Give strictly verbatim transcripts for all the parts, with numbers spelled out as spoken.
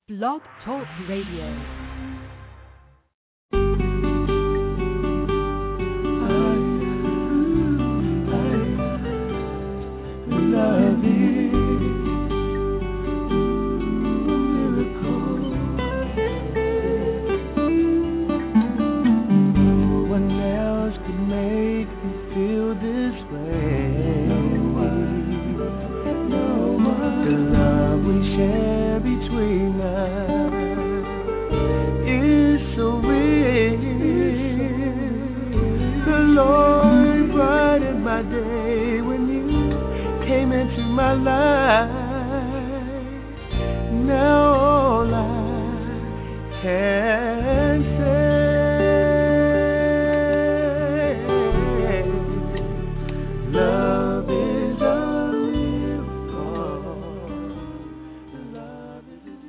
Blog Talk Radio. My life now, all I can say, love is a miracle. Love is a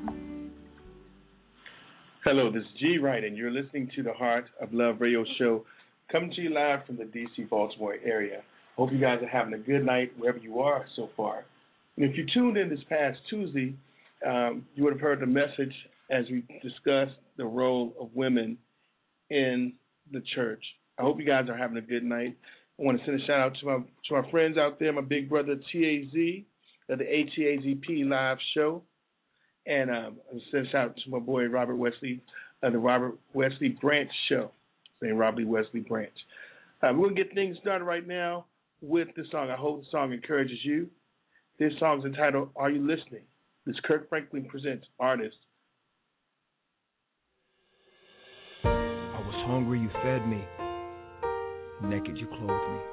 Hello, this is G. Wright, and you're listening to the Heart of Love radio show, coming to you live from the D C Baltimore area. Hope you guys are having a good night wherever you are so far. And if you tuned in this past Tuesday, um, you would have heard the message as we discussed the role of women in the church. I hope you guys are having a good night. I want to send a shout out to my to my friends out there, my big brother T A Z of the A T A Z P live show, and um, I want to send a shout out to my boy Robert Wesley of the Robert Wesley Branch show, saying Robert Wesley Branch. Uh, we're gonna get things started right now with the song. I hope the song encourages you. This song is entitled, Are You Listening? This Kirk Franklin presents Artist. I was hungry, you fed me. Naked, you clothed me.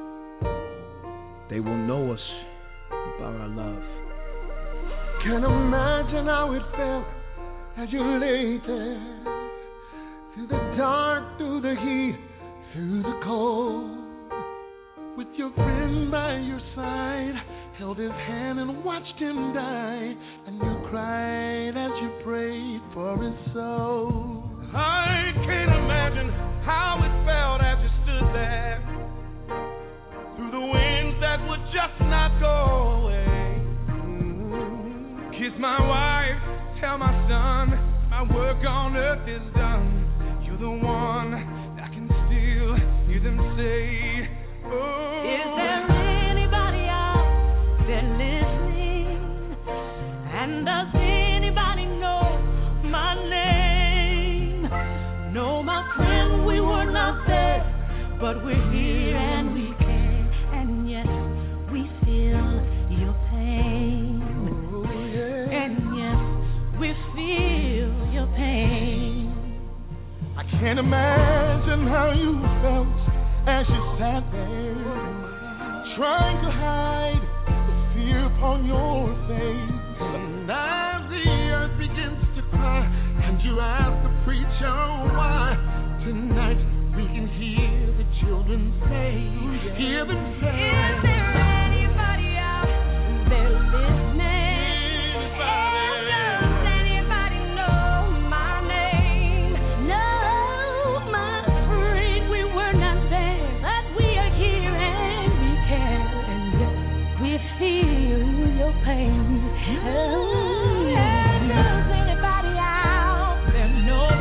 They will know us by our love. Can't imagine how it felt as you lay there, through the dark, through the heat, through the cold, with your friend by your side, held his hand and watched him die, and you cried as you prayed for his soul. I can't imagine how it felt as you stood there, through the winds that would just not go away. Mm-hmm. Kiss my wife, tell my son, my work on earth is done. You're the one that can still hear them say, oh. Is there anybody out there listening? And does anybody know my name? No, my friend, we were not there, but we're here and we care, and yes, we feel your pain. Oh, yeah. And yes, we feel your pain. I can't imagine how you felt as you sat there, trying to hide the fear upon your face. And as the earth begins to cry, and you ask the preacher why, tonight we can hear the children say, hear them say, Is there anybody out there listening? And does anybody know my name? No, my friend, we were not there, but we are here and we care, and yes, we feel your pain. Oh, and does anybody out there know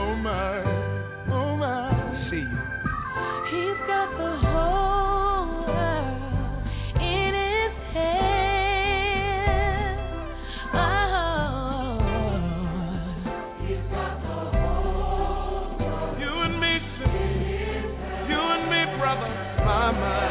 Oh my, oh my. See you. He's got the whole world in his hand. Oh. He's got the whole world. You and me, you and me, brother. My, my.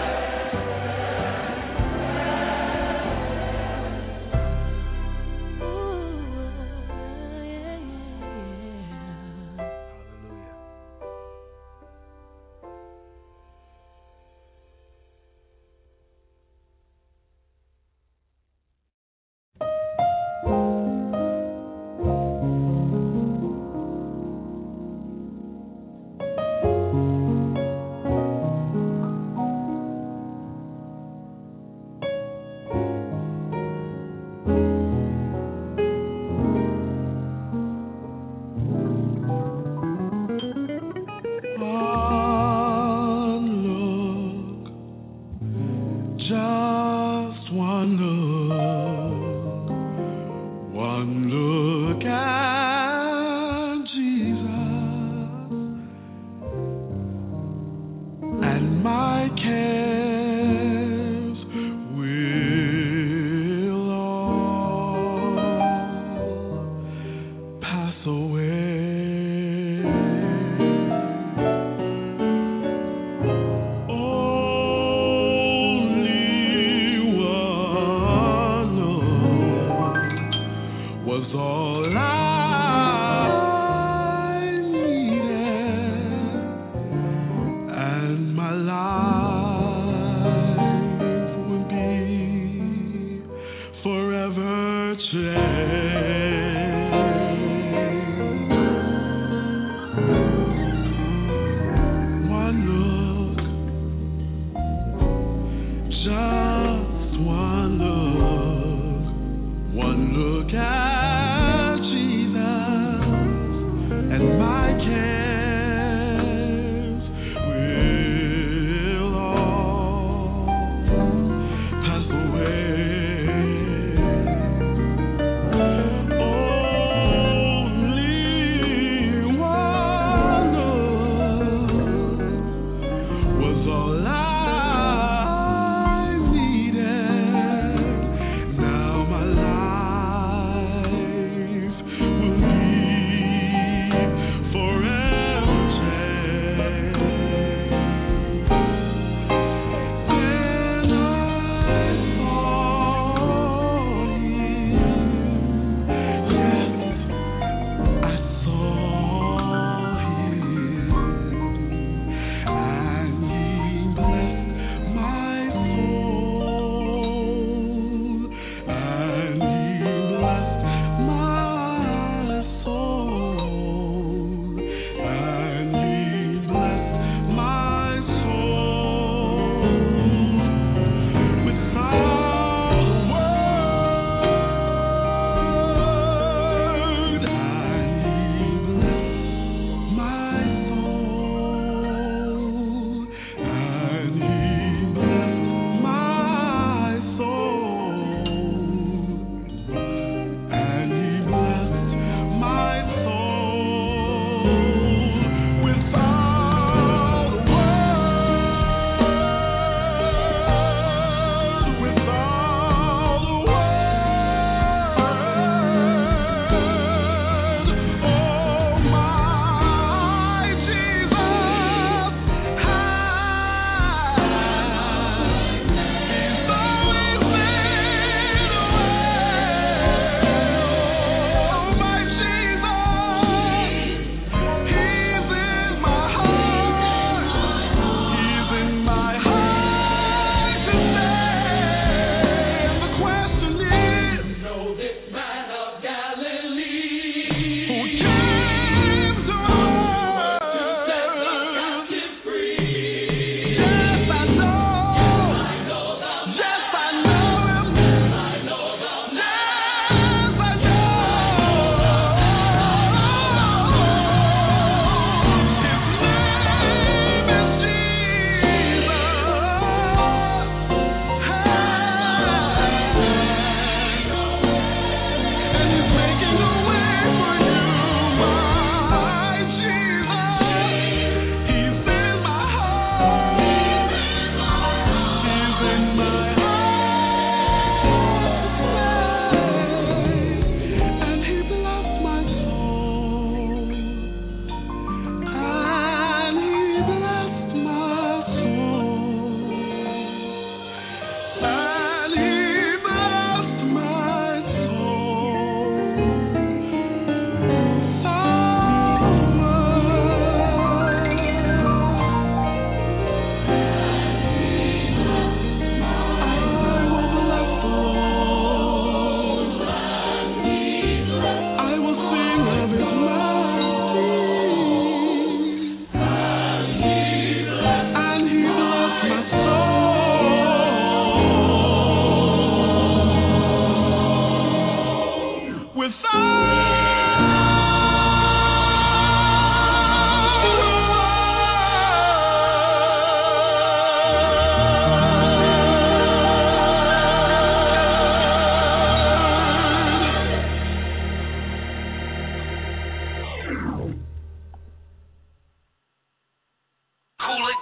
He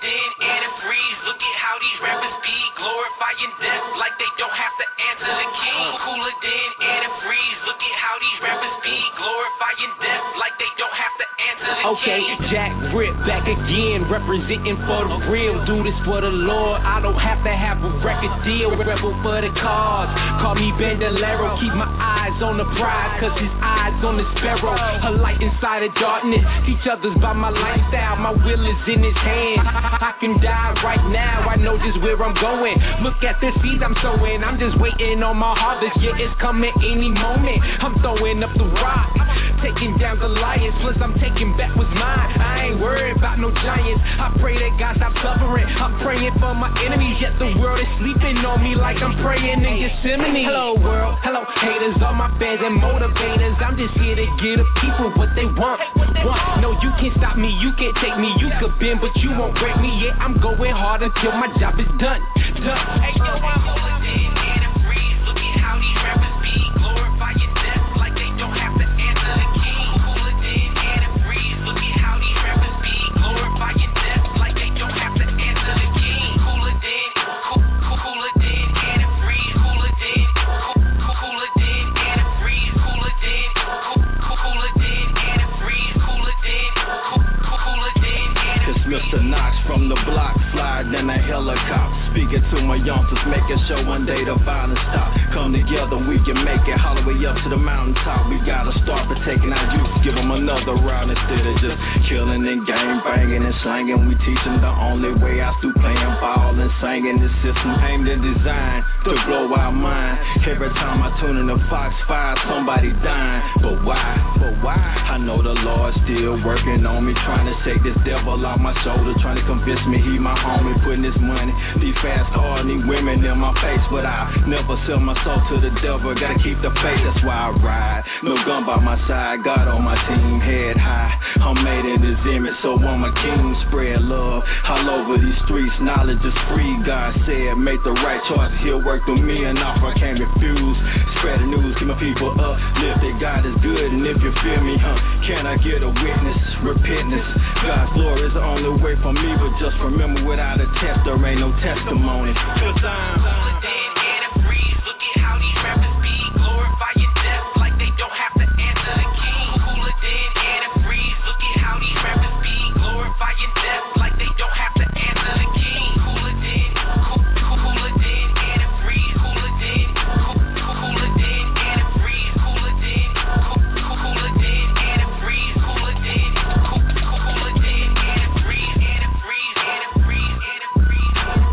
then and it freeze. Look at how these rappers be glorifying death like they don't have to answer the king. Cooler than and it freeze. Look at how these rappers be glorifying death like they don't have to answer the okay, king. Okay, Jack Rip back again, representing for the real. Do this for the Lord. I don't have to have a record deal. Rebel for the cause. Call me Bandolero. Keep my eyes on the prize, cause his eyes on the sparrow. A light inside of darkness. Teach others by my lifestyle. My will is in his hand. I can die right now. I know just where I'm going. Look at the seeds I'm sowing. I'm just waiting on my harvest. Yeah, it's coming any moment. I'm throwing up the rock, taking down Goliath. Plus I'm taking back what's mine. I ain't worried about no giants. I pray that God stop suffering. I'm praying for my enemies, yet the world is sleeping on me like I'm praying in Gethsemane. Hello world, hello haters, all my fans and motivators. I'm just here to give the people what they want. want. No, you can't stop me, you can't take me. You could bend, but you won't break me. Yeah, I'm going hard until my job is done. Done. Hey, yo, I'm cooler than and it freeze. Look at how these rappers be glorifying death like they don't have to answer the king. Cooler than and it freeze. Look at how these rappers be glorifying death like they don't have to answer the king. Cooler than, cooler than and it freeze. Cooler than, cooler than and it freeze. Cooler than, cooler than and it freeze. Cooler than, cooler than and it freeze. It's Mister Knox from the block, flyer than a helicopter. Speaking to my youngsters, making sure one day the violence stop. Come together, we can make it all the way up to the mountaintop. We gotta start protecting our youth, give them another round instead of just killing and gang banging and slanging. We teach them the only way out through playing ball and singing. The system aimed and designed to blow our mind. Every time I tune in to Fox five, somebody dying. But why? But why? I know the Lord's still working on me, trying to shake this devil off my shoulder, trying to convince me he my homie, putting this money, these fast cars, these women in my face. But I never sell my soul to the devil, gotta keep the faith, that's why I ride. No gun by my side, God on my team, head high. I'm made in his image, so I'm a king. Spread love all over these streets, knowledge is free. God said, make the right choice, he'll work through me, and offer I can't refuse. Spread the news, keep my people up, live that God is good, and if you feel me, huh, can I get a witness, repentance? God's glory is the only way for me, but just remember, without a test, there ain't no testimony. Cause I'm cooler than and it freeze. Look at how these rappers be glorifying death like they don't have to answer the king. Cooler than and it freeze. Look at how these rappers be glorifying death like they don't have to answer the king. Cooler than, cooler than and it freeze. Cooler than, cooler than and it freeze. Cooler than, cooler than and it freeze. Cooler than, cooler than and it freeze. And it freeze. And it freeze. And it freeze.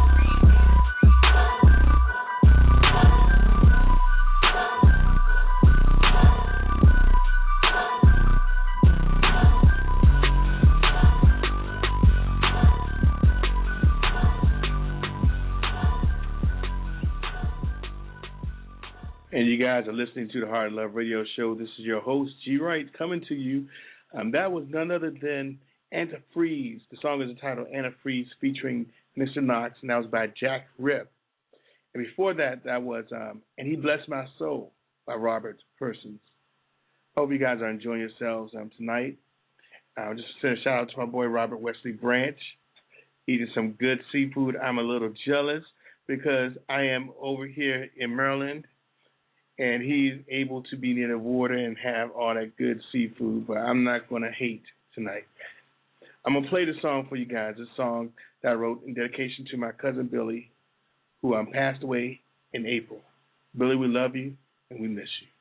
And you guys are listening to the Heart and Love Radio Show. This is your host, G. Wright, coming to you. Um, that was none other than Antifreeze. The song is entitled Antifreeze, featuring Mister Knox, and that was by Jack Rip. And before that, that was um, And He Blessed My Soul by Robert Persons. Hope you guys are enjoying yourselves um, tonight. I'll just send a shout out to my boy Robert Wesley Branch, eating some good seafood. I'm a little jealous because I am over here in Maryland, and he's able to be near the water and have all that good seafood, but I'm not going to hate tonight. I'm going to play the song for you guys, a song that I wrote in dedication to my cousin Billy, who um, passed away in April. Billy, we love you, and we miss you.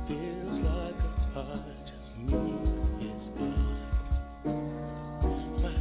Feels like a part of me is gone.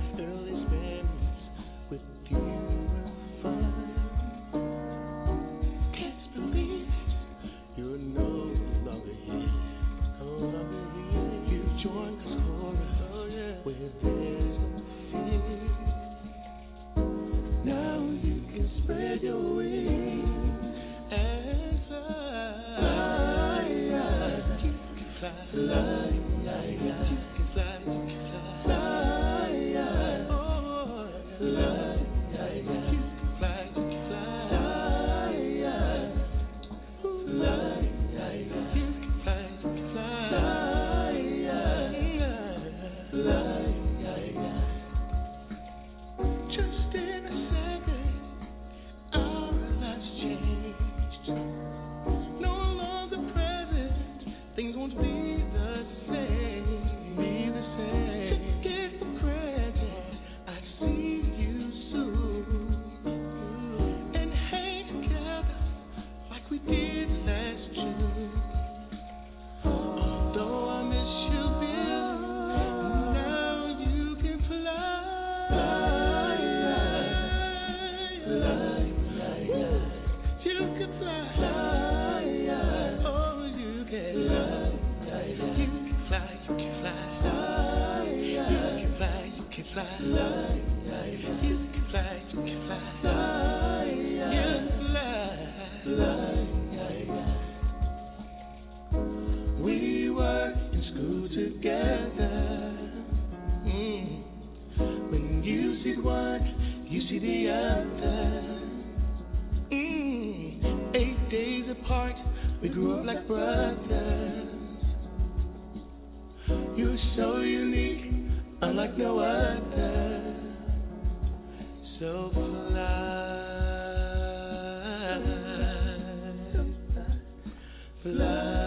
grew up like brothers. You're so unique, unlike no other. So fly, fly.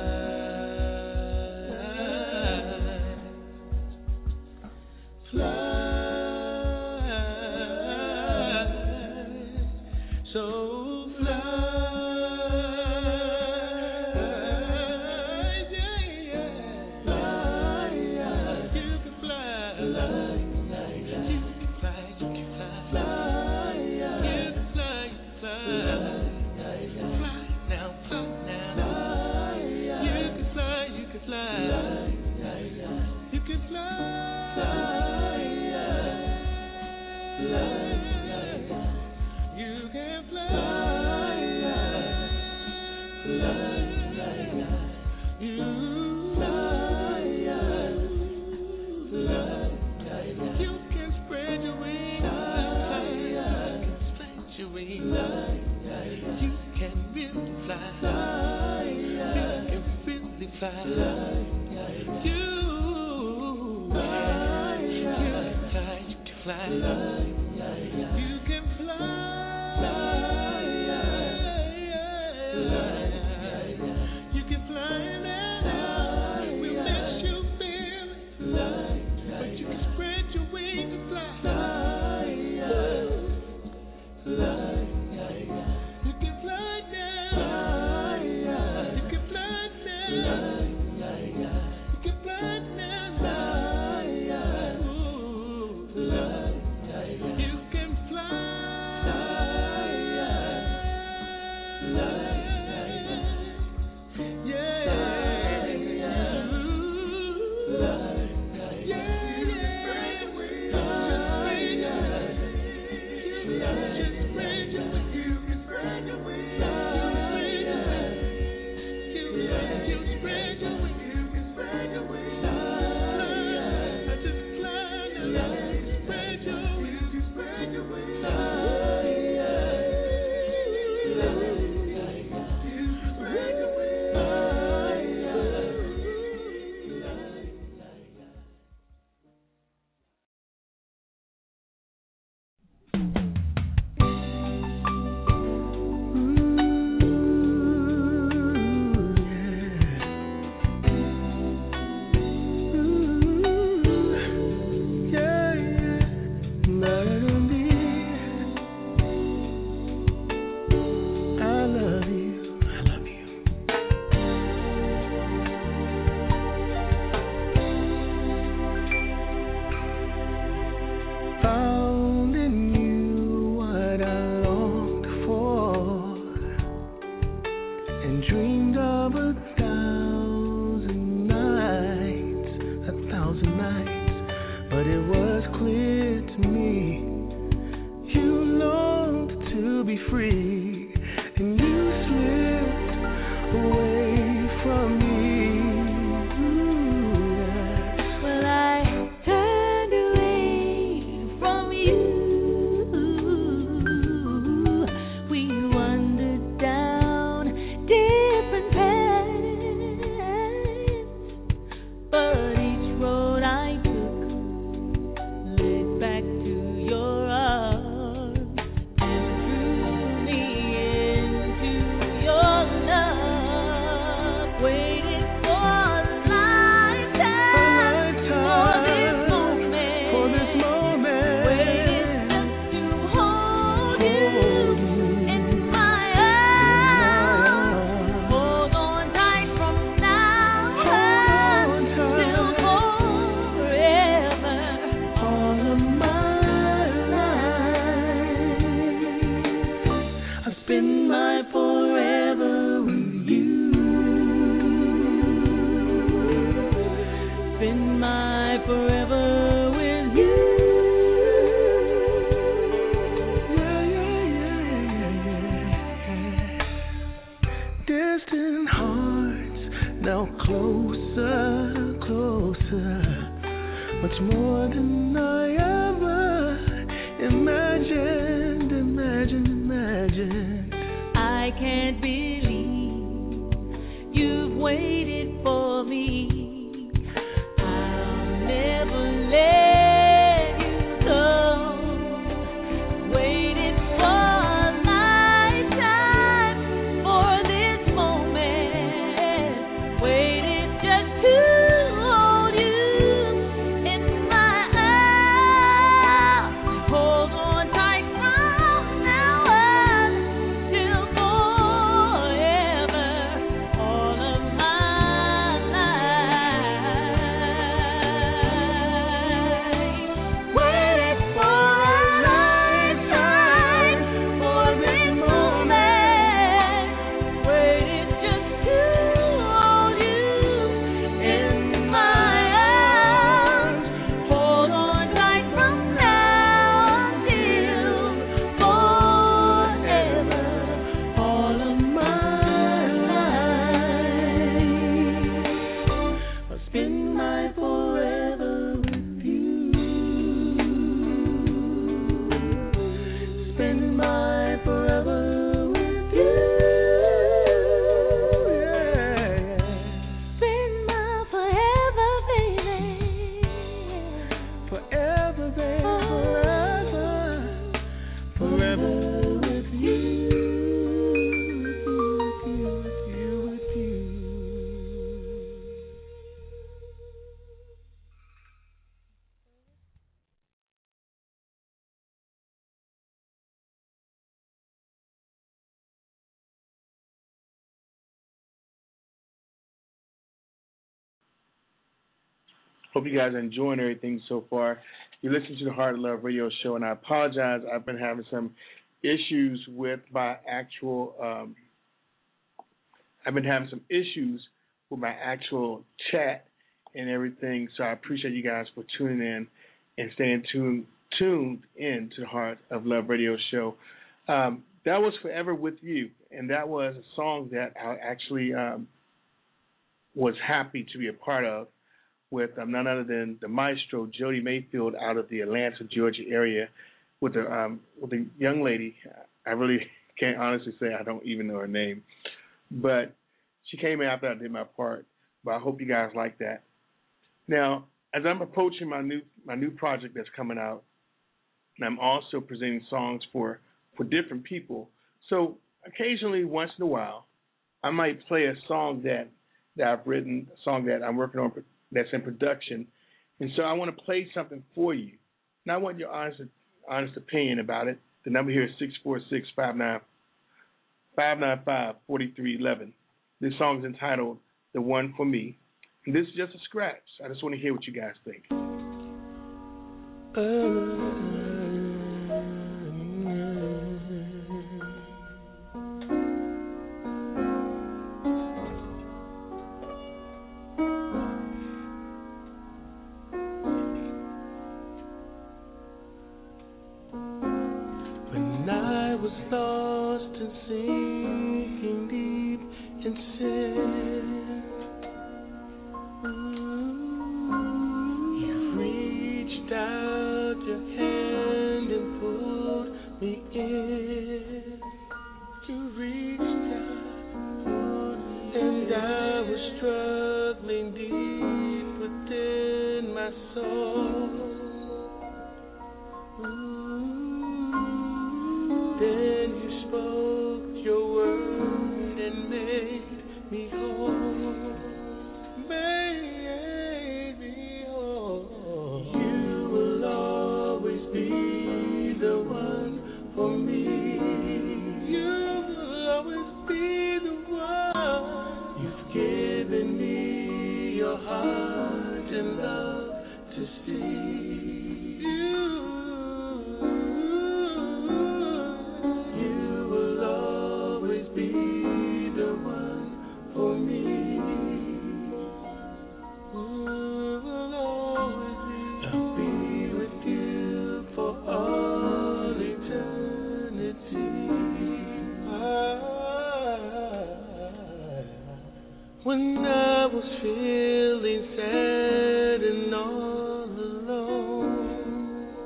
I can't believe you've waited for me. I'll never let you go. Waited for a lifetime for this moment. Waited just to hold you in my arms. Hold on tight from now on till forever, all of my life. Waited for a lifetime for this moment. Waited just to hold you in my arms. Hold on tight from now until forever, all of my life. I'll spend my forever with you. Spend my forever with you. Yeah. Spend my forever, baby. Forever, baby. Forever. Forever with you. With you, with you, with you. Hope you guys are enjoying everything so far. You listen to the Heart of Love Radio Show, and I apologize. I've been having some issues with my actual. Um, I've been having some issues with my actual chat and everything. So I appreciate you guys for tuning in and staying tuned tuned in to the Heart of Love Radio Show. Um, that was Forever With You, and that was a song that I actually um, was happy to be a part of, with um, none other than the maestro Jody Mayfield out of the Atlanta, Georgia area, with a um, with a young lady. I really can't honestly say I don't even know her name, but she came in after I did my part. But I hope you guys like that. Now, as I'm approaching my new my new project that's coming out, and I'm also presenting songs for for different people. So occasionally, once in a while, I might play a song that that I've written, a song that I'm working on that's in production, and so I want to play something for you. And I want your honest honest opinion about it. The number here is six four six, five nine five, four three one one. This song is entitled The One For Me, and this is just a scratch. I just want to hear what you guys think. When I was lost and sinking deep in sin, you reached out your hand and pulled me in. You reached out, and I was struggling deep within my soul. Then you spoke your word and made me whole, made me whole. You will always be the one for me. You will always be the one. You've given me your heart and love to see. When I was feeling sad and all alone,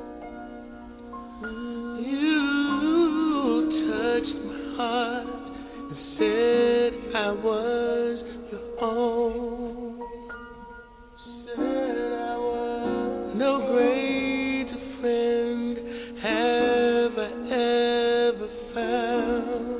you touched my heart and said I was own. Said I was no greater friend have I ever found.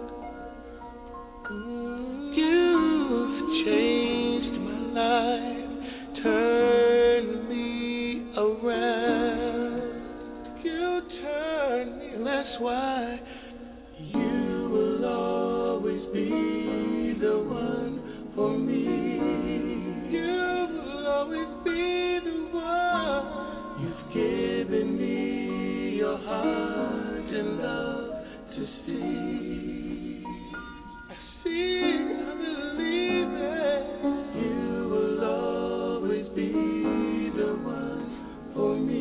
You've changed my life, turned me around. You turned me, and that's why you will always be the one for me. You will always be the one. You've given me your heart and love to see. I see, I believe it. You will always be the one for me.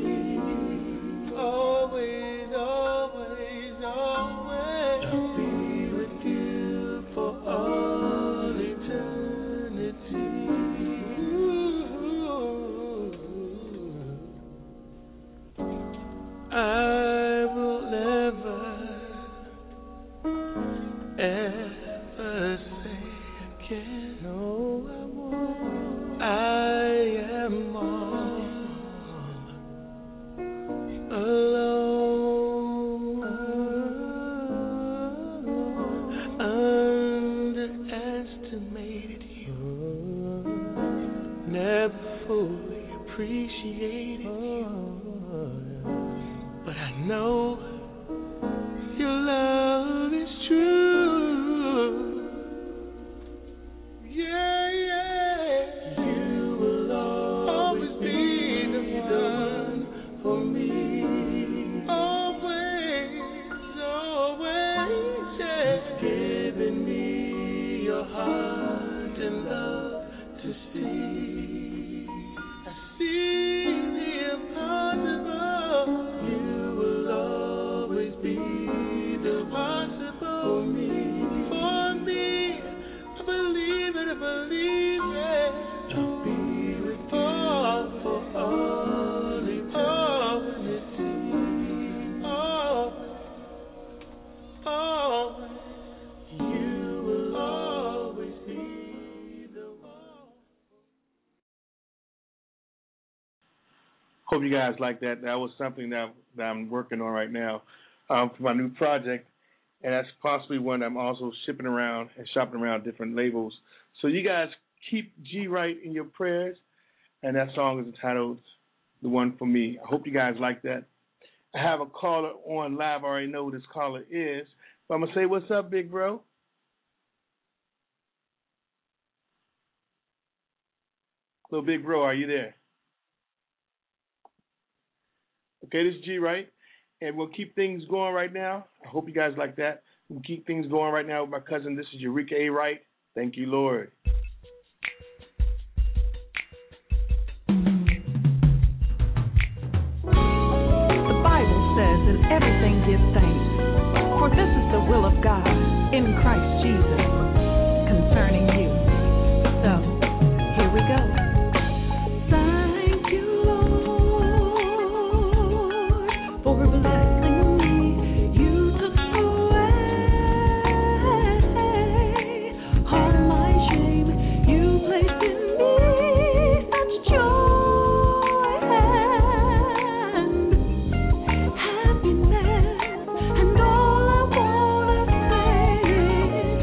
Always, always, always. I'll be with you for all eternity. I will never, ever say again, no, I won't. I am all alone, underestimated you, never fully appreciated you, but I know your love is true. Yeah, yeah. You will always be the one for me. Always, always, yeah. You've given me your heart and love to see. I see the impossible. You will always be the possible for me. For me, I believe it, I believe it. I'll be with you for all eternity. Oh, oh, you will always be the one. Hope you guys like that. That was something that, that I'm working on right now um, for my new project, and that's possibly one I'm also shipping around and shopping around different labels. So you guys keep G Right in your prayers, and that song is entitled "The One for Me." I hope you guys like that. I have a caller on live. I already know who this caller is, but I'm gonna say, "What's up, big bro?" Little big bro, are you there? Okay, this is G Right, and we'll keep things going right now. I hope you guys like that. We'll keep things going right now with my cousin. This is Eureka A. Wright. Thank you, Lord. The Bible says, "In everything give thanks, for this is the will of God in Christ Jesus concerning you." So, here we go. Thank you, Lord, for blessing me. You took away all my shame. You placed in me such joy and happiness. And all I wanna say is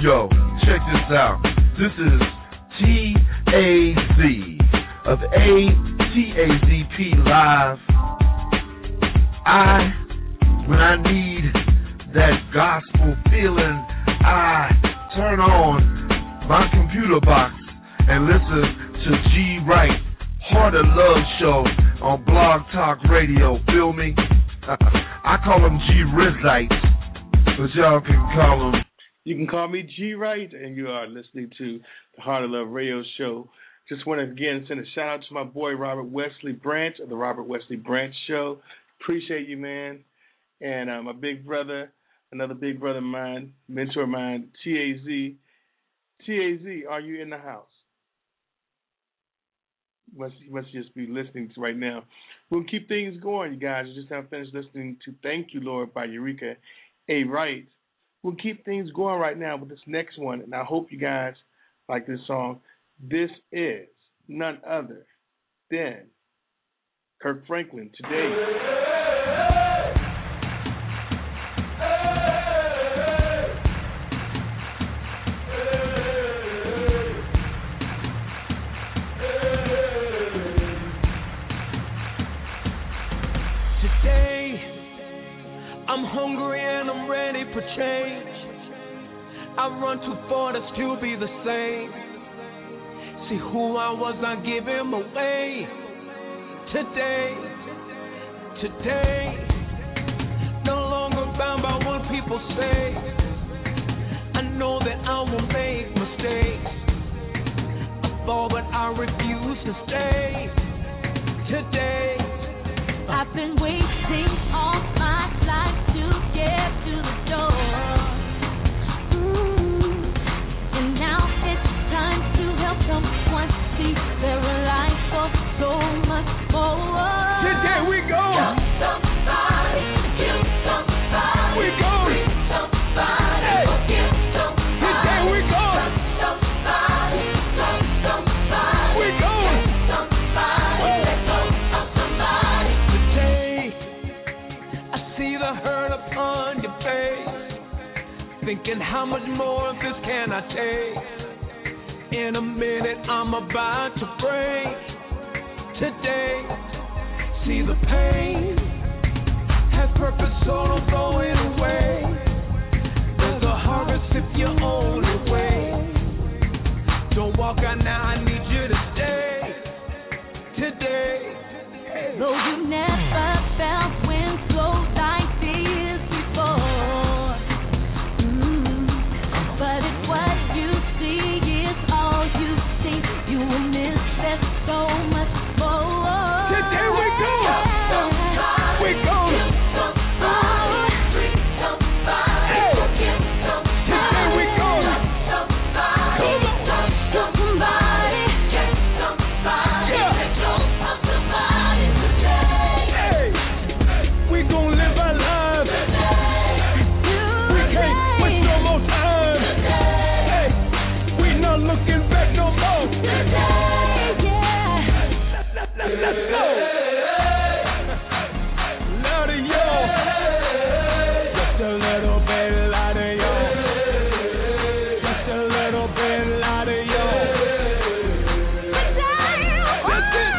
Yo, check this out. This is T A Z of A T A Z P Live. I, when I need that gospel feeling, I turn on my computer box and listen to G Wright, Heart of Love Show on Blog Talk Radio. Feel me? I call him G Rizite, but y'all can call him. You can call me G Wright, and you are listening to the Heart of Love Radio Show. Just want to again send a shout out to my boy Robert Wesley Branch of the Robert Wesley Branch Show. Appreciate you, man. And uh, my big brother, another big brother of mine, mentor of mine, T A Z. T A Z, are you in the house? Must, you must just be listening to right now. We'll keep things going, you guys. You just have finished listening to Thank You, Lord by Eureka A. Wright. We'll keep things going right now with this next one, and I hope you guys like this song. This is none other than Kirk Franklin, Today. I'm hungry and I'm ready for change. I run too far to still be the same. See who I was, I give him away. Today, today, no longer bound by what people say. I know that I will make mistakes. I fall, but I refuse to stay. Today, I've been waiting all my life to get to the door. Ooh. And now it's time to help someone see their life for so much more. Today we go. Help somebody, kill somebody, we go. Free somebody, hey. Forgive somebody. Today we go. Touch somebody, love somebody, we go. Somebody, oh. Let go of somebody. The hurt upon your face, thinking how much more of this can I take? In a minute I'm about to break. Today, see the pain has purpose, so don't throw it away. There's a harvest if you only wait. Don't walk out now, I need you to stay. Today, though you never felt when slow life is before. Mm. But if what you see is all you see, you will miss that so much more. Today we go. Yeah. We go. Somebody, treat somebody, hey. Forgive somebody. Today we go. Somebody, come on. Touch somebody, get somebody, yeah. Let go of somebody today. Hey, we gon' live our lives. We can't waste no more time. Hey, we not looking back no more. Today, yeah. Let's go. Louder, y'all. Just a little bit louder, y'all. Just a little bit louder, y'all. That's it.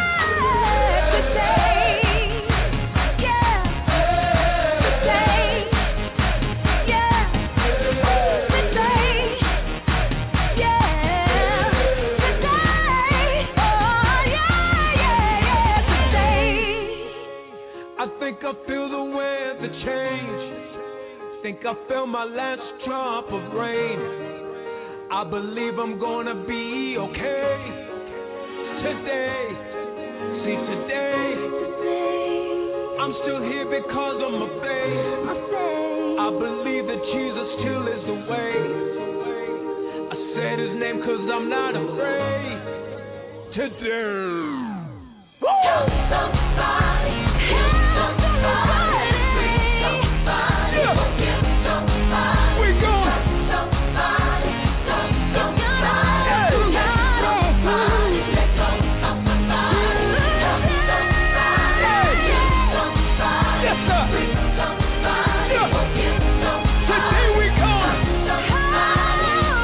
I think I feel the wind, the change. Think I feel my last drop of rain. I believe I'm gonna be okay. Today, see today, I'm still here because of my faith. I believe that Jesus still is the way. I said his name cause I'm not afraid. Today. Help somebody, help somebody, free somebody, yeah. Forgive somebody, we go. Touch somebody, love somebody, yeah. Let somebody, let go of somebody, help somebody, hey. Give somebody, yes, sir. Free somebody, yeah. Forgive somebody, today we go. Touch somebody,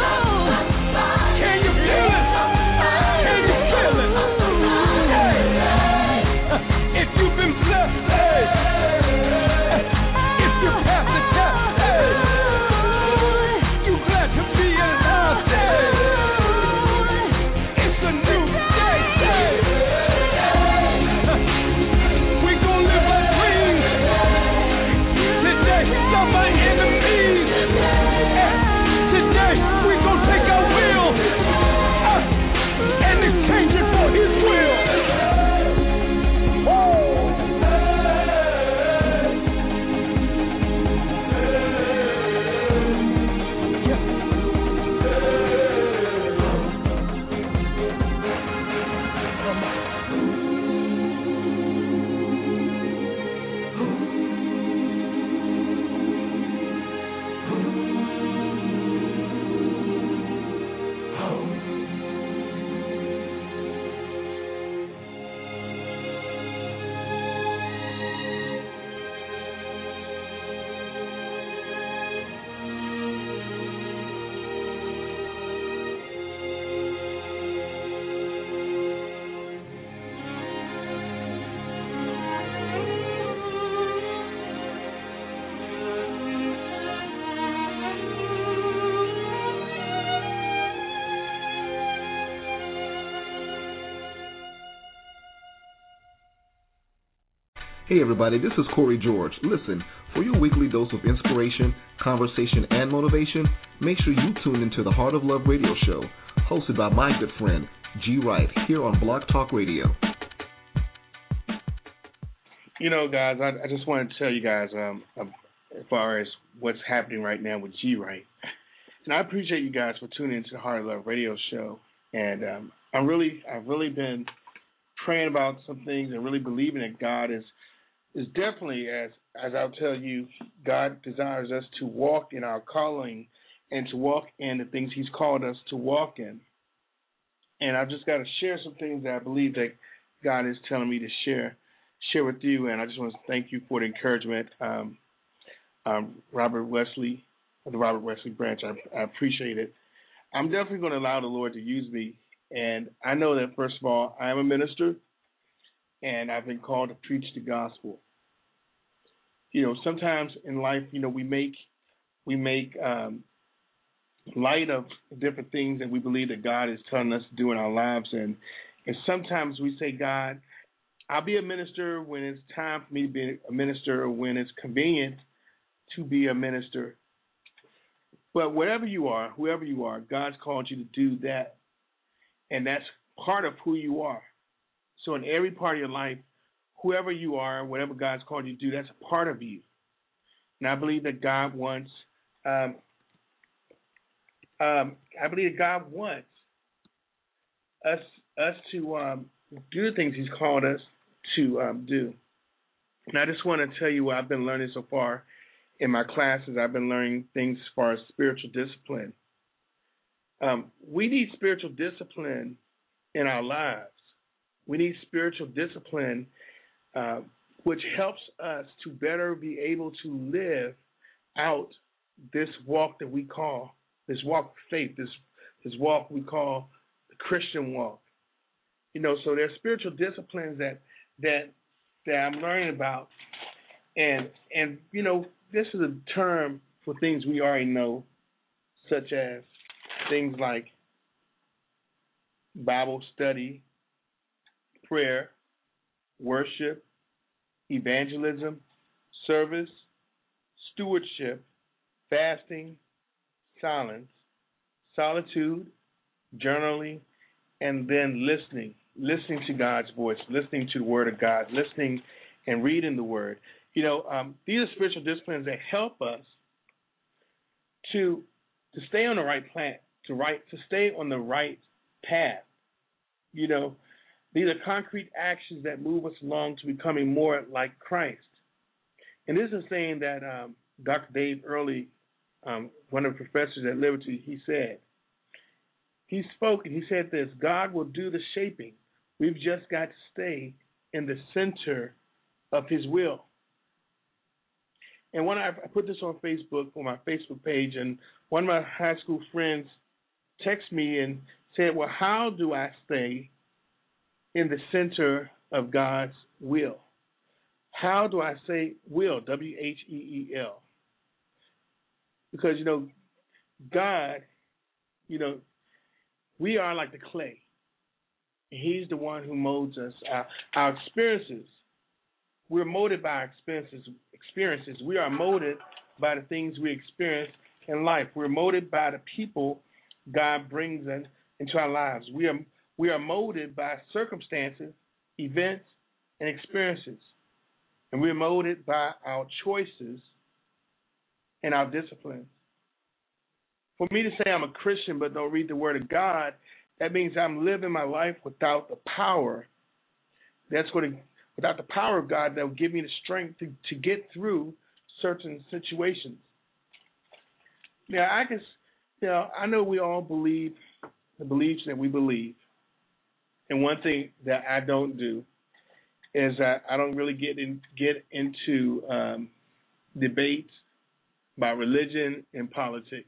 Hey everybody, this is Corey George. Listen, for your weekly dose of inspiration, conversation, and motivation, make sure you tune into the Heart of Love radio show, hosted by my good friend, G. Wright, here on Blog Talk Radio. You know, guys, I, I just wanted to tell you guys um, um, as far as what's happening right now with G. Wright. And I appreciate you guys for tuning into the Heart of Love radio show. And um, I'm really, I've really been praying about some things and really believing that God is is definitely, as as I'll tell you, God desires us to walk in our calling and to walk in the things He's called us to walk in. And I've just got to share some things that I believe that God is telling me to share share with you. And I just want to thank you for the encouragement, um, um, Robert Wesley, of the Robert Wesley branch. I, I appreciate it. I'm definitely going to allow the Lord to use me. And I know that, first of all, I am a minister, and I've been called to preach the gospel. You know, sometimes in life, you know, we make we make um, light of different things that we believe that God is telling us to do in our lives, and and sometimes we say, God, I'll be a minister when it's time for me to be a minister, or when it's convenient to be a minister. But whatever you are, whoever you are, God's called you to do that, and that's part of who you are. So in every part of your life, whoever you are, whatever God's called you to do, that's a part of you. And I believe that God wants, um, um, I believe that God wants us us to um, do the things He's called us to um, do. And I just want to tell you what I've been learning so far in my classes. I've been learning things as far as spiritual discipline. Um, we need spiritual discipline in our lives. We need spiritual discipline, uh, which helps us to better be able to live out this walk that we call, this walk of faith, this this walk we call the Christian walk. You know, so there's spiritual disciplines that that that I'm learning about, and and you know, this is a term for things we already know, such as things like Bible study, prayer, worship, evangelism, service, stewardship, fasting, silence, solitude, journaling, and then listening, listening to God's voice, listening to the Word of God, listening and reading the Word. You know, um, these are spiritual disciplines that help us to to stay on the right plan, to right to stay on the right path. You know, these are concrete actions that move us along to becoming more like Christ. And this is saying that um, Doctor Dave Earley, um, one of the professors at Liberty, he said, he spoke and he said this: God will do the shaping. We've just got to stay in the center of His will. And when I, I put this on Facebook, on my Facebook page, and one of my high school friends texted me and said, well, how do I stay in the center of God's will? How do I say will, W H E E L? Because, you know, God, you know, we are like the clay. He's the one who molds us. Our, our experiences, we're molded by our experiences. Experiences. We are molded by the things we experience in life. We're molded by the people God brings in, into our lives. We are we are molded by circumstances, events, and experiences. And we're molded by our choices and our disciplines. For me to say I'm a Christian but don't read the Word of God, that means I'm living my life without the power. That's going to without the power of God that will give me the strength to, to get through certain situations. Now, I can, you know, I know we all believe the beliefs that we believe. And one thing that I don't do is that I don't really get in, get into um, debates about religion and politics.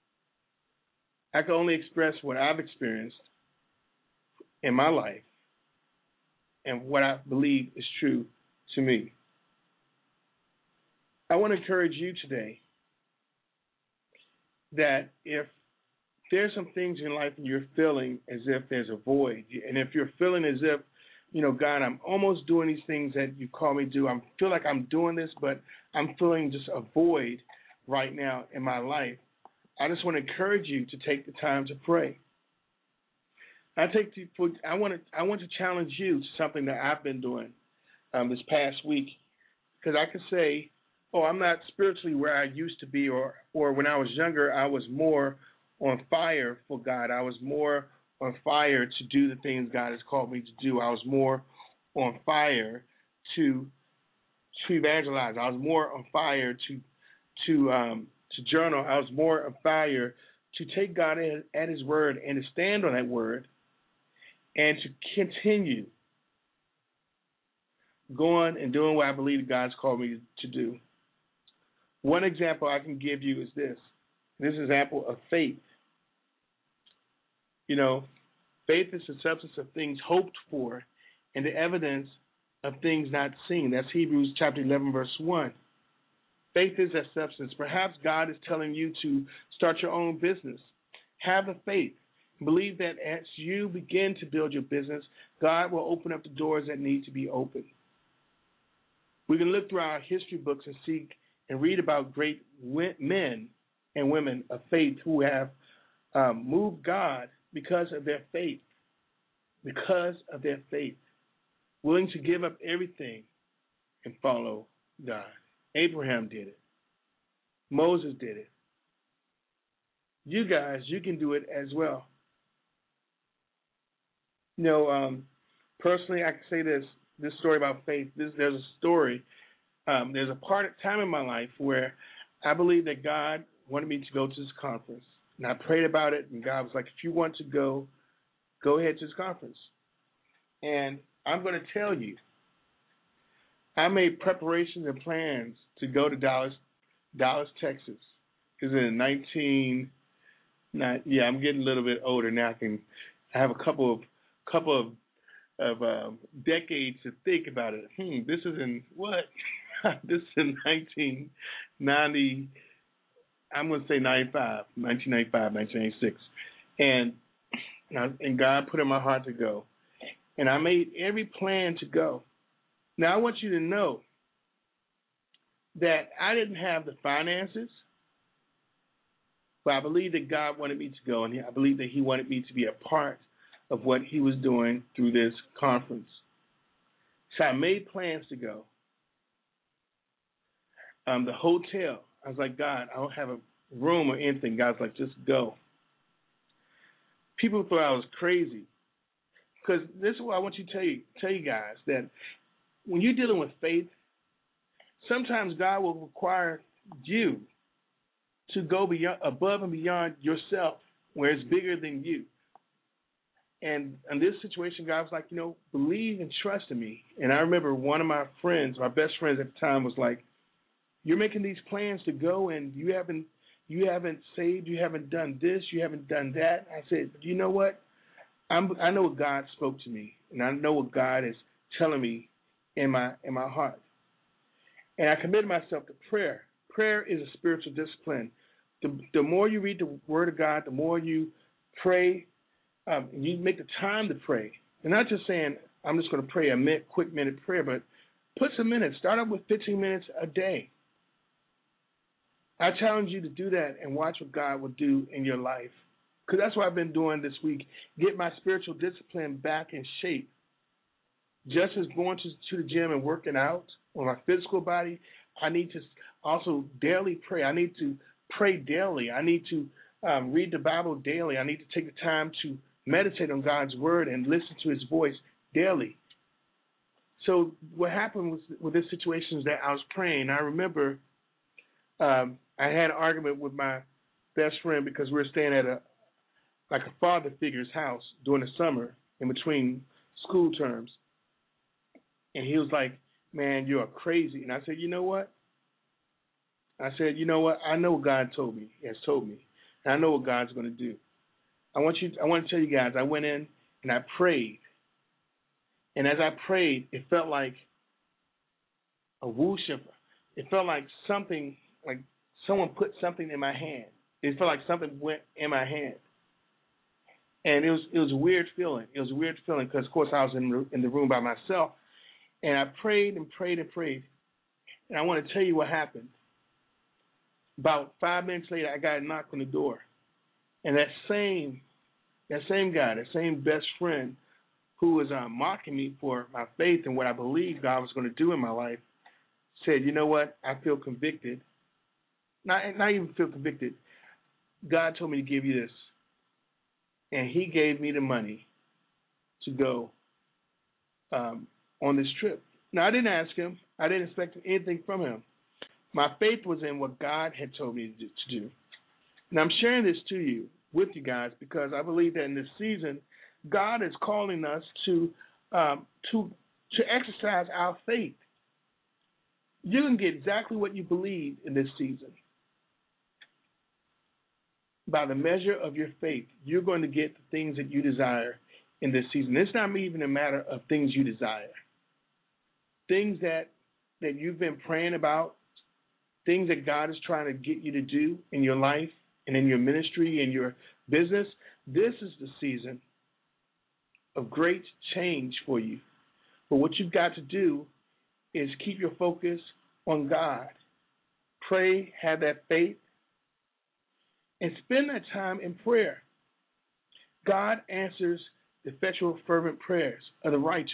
I can only express what I've experienced in my life and what I believe is true to me. I want to encourage you today that if there's some things in life and you're feeling as if there's a void, and if you're feeling as if you know, God, I'm almost doing these things that you call me to do. I feel like I'm doing this, but I'm feeling just a void right now in my life. I just want to encourage you to take the time to pray. I take to, I want to I want to challenge you to something that I've been doing um, this past week, because I can say, oh, I'm not spiritually where I used to be, or or when I was younger, I was more on fire for God. I was more on fire to do the things God has called me to do. I was more on fire to to evangelize. I was more on fire to to um, to journal. I was more on fire to take God at, at His word and to stand on that word and to continue going and doing what I believe God's called me to do. One example I can give you is this. This example of faith. You know, faith is the substance of things hoped for and the evidence of things not seen. That's Hebrews chapter eleven, verse one. Faith is that substance. Perhaps God is telling you to start your own business. Have the faith. Believe that as you begin to build your business, God will open up the doors that need to be opened. We can look through our history books and see and read about great men and women of faith who have um, moved God because of their faith, because of their faith, willing to give up everything and follow God. Abraham did it. Moses did it. You guys, you can do it as well. You know, um, personally, I can say this, this story about faith. This, there's a story, um, there's a part of time in my life where I believe that God wanted me to go to this conference. And I prayed about it, and God was like, if you want to go, go ahead to this conference. And I'm going to tell you, I made preparations and plans to go to Dallas, Dallas, Texas. Because in nineteen, not, yeah, I'm getting a little bit older now. I can, I have a couple of, couple of, of um, decades to think about it. Hmm, this is in what? This is in nineteen ninety. I'm going to say ninety-five, nineteen ninety-five, nineteen ninety-six. And, and God put in my heart to go. And I made every plan to go. Now, I want you to know that I didn't have the finances, but I believe that God wanted me to go, and I believe that He wanted me to be a part of what He was doing through this conference. So I made plans to go. Um, the hotel, I was like, God, I don't have a room or anything. God's like, just go. People thought I was crazy. Because this is what I want you to tell you, tell you guys, that when you're dealing with faith, sometimes God will require you to go beyond, above and beyond yourself, where it's bigger than you. And in this situation, God was like, you know, believe and trust in me. And I remember one of my friends, my best friends at the time, was like, you're making these plans to go, and you haven't, you haven't saved, you haven't done this, you haven't done that. I said, you know what? I'm, I know what God spoke to me, and I know what God is telling me in my in my heart. And I committed myself to prayer. Prayer is a spiritual discipline. The, the more you read the Word of God, the more you pray, um, you make the time to pray. And not just saying, I'm just going to pray a minute, quick minute prayer, but put some minutes. Start out with fifteen minutes a day. I challenge you to do that and watch what God will do in your life. Because that's what I've been doing this week, get my spiritual discipline back in shape. Just as going to, to the gym and working out on my physical body, I need to also daily pray. I need to pray daily. I need to um, read the Bible daily. I need to take the time to meditate on God's word and listen to His voice daily. So what happened was, with this situation is that I was praying. I remember um, I had an argument with my best friend because we were staying at a like a father figure's house during the summer in between school terms. And he was like, man, you're crazy. And I said, you know what? I said, you know what? I know what God told me, has told me. And I know what God's going to do. I want you. I want to tell you guys, I went in and I prayed. And as I prayed, it felt like a whoosh of, it felt like something, like someone put something in my hand. It felt like something went in my hand. And it was it was a weird feeling. It was a weird feeling because, of course, I was in, in the room by myself. And I prayed and prayed and prayed. And I want to tell you what happened. About five minutes later, I got a knock on the door. And that same that same guy, that same best friend who was uh, mocking me for my faith and what I believed God was going to do in my life, said, you know what, I feel convicted. Not, not even feel convicted. God told me to give you this. And he gave me the money to go um, on this trip. Now, I didn't ask him. I didn't expect anything from him. My faith was in what God had told me to do. To do. And I'm sharing this to you, with you guys, because I believe that in this season, God is calling us to um, to to exercise our faith. You can get exactly what you believe in this season. By the measure of your faith, you're going to get the things that you desire in this season. It's not even a matter of things you desire. Things that, that you've been praying about, things that God is trying to get you to do in your life and in your ministry and your business. This is the season of great change for you. But what you've got to do is keep your focus on God. Pray, have that faith, and spend that time in prayer. God answers the effectual, fervent prayers of the righteous.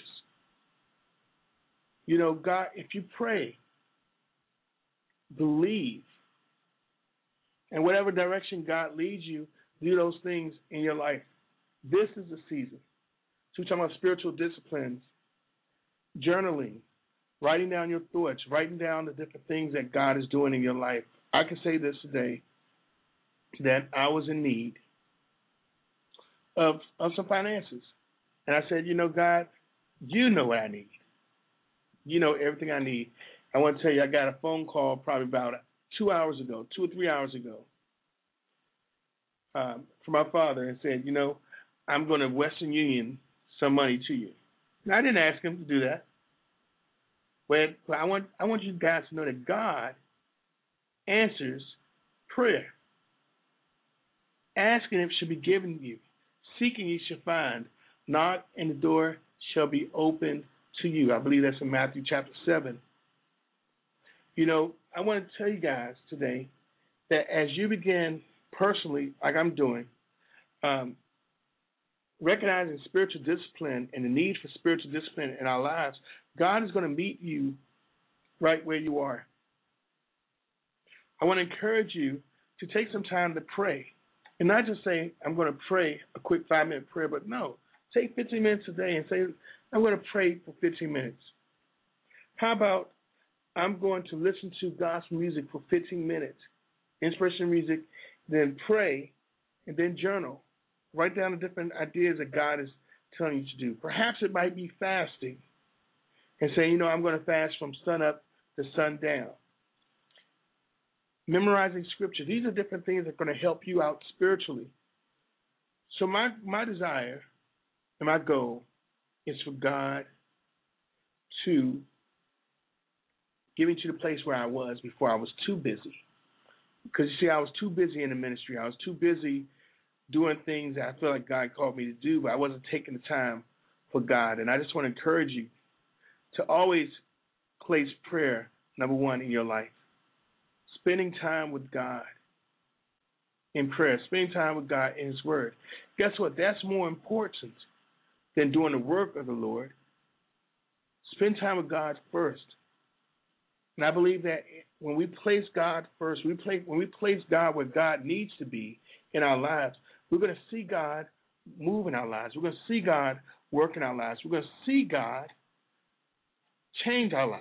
You know, God, if you pray, believe, and whatever direction God leads you, do those things in your life. This is the season. So we're talking about spiritual disciplines, journaling, writing down your thoughts, writing down the different things that God is doing in your life. I can say this today, that I was in need of of some finances. And I said, you know, God, you know what I need. You know everything I need. I want to tell you, I got a phone call probably about two hours ago, two or three hours ago, um, from my father and said, you know, I'm going to Western Union some money to you. And I didn't ask him to do that. But, but I want I want you guys to know that God answers prayer. Asking it shall be given you. Seeking you shall find. Knock and the door shall be opened to you. I believe that's in Matthew chapter seven. You know, I want to tell you guys today that as you begin personally, like I'm doing, um, recognizing spiritual discipline and the need for spiritual discipline in our lives, God is going to meet you right where you are. I want to encourage you to take some time to pray. And not just say, I'm going to pray a quick five-minute prayer, but no, take fifteen minutes a day and say, I'm going to pray for fifteen minutes. How about I'm going to listen to gospel music for fifteen minutes, inspirational music, then pray, and then journal. Write down the different ideas that God is telling you to do. Perhaps it might be fasting and saying, you know, I'm going to fast from sun up to sundown. Memorizing scripture. These are different things that are going to help you out spiritually. So my, my desire and my goal is for God to get me to the place where I was before I was too busy. Because, you see, I was too busy in the ministry. I was too busy doing things that I feel like God called me to do, but I wasn't taking the time for God. And I just want to encourage you to always place prayer, number one, in your life. Spending time with God in prayer, spending time with God in His Word. Guess what? That's more important than doing the work of the Lord. Spend time with God first. And I believe that when we place God first, we place, when we place God where God needs to be in our lives, we're going to see God move in our lives. We're going to see God work in our lives. We're going to see God change our lives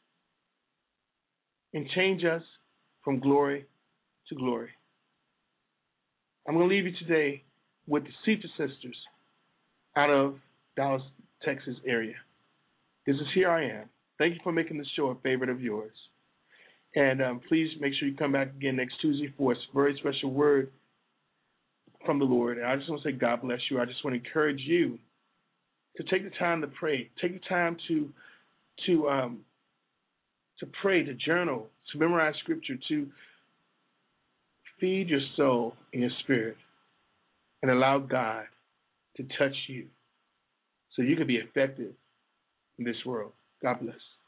and change us from glory to glory. I'm going to leave you today with the Cephas sisters out of Dallas, Texas area. This is Here I Am. Thank you for making this show a favorite of yours. And um, please make sure you come back again next Tuesday for a very special word from the Lord. And I just want to say God bless you. I just want to encourage you to take the time to pray. Take the time to to um, to pray, to journal, to memorize scripture, to feed your soul and your spirit, and allow God to touch you so you can be effective in this world. God bless.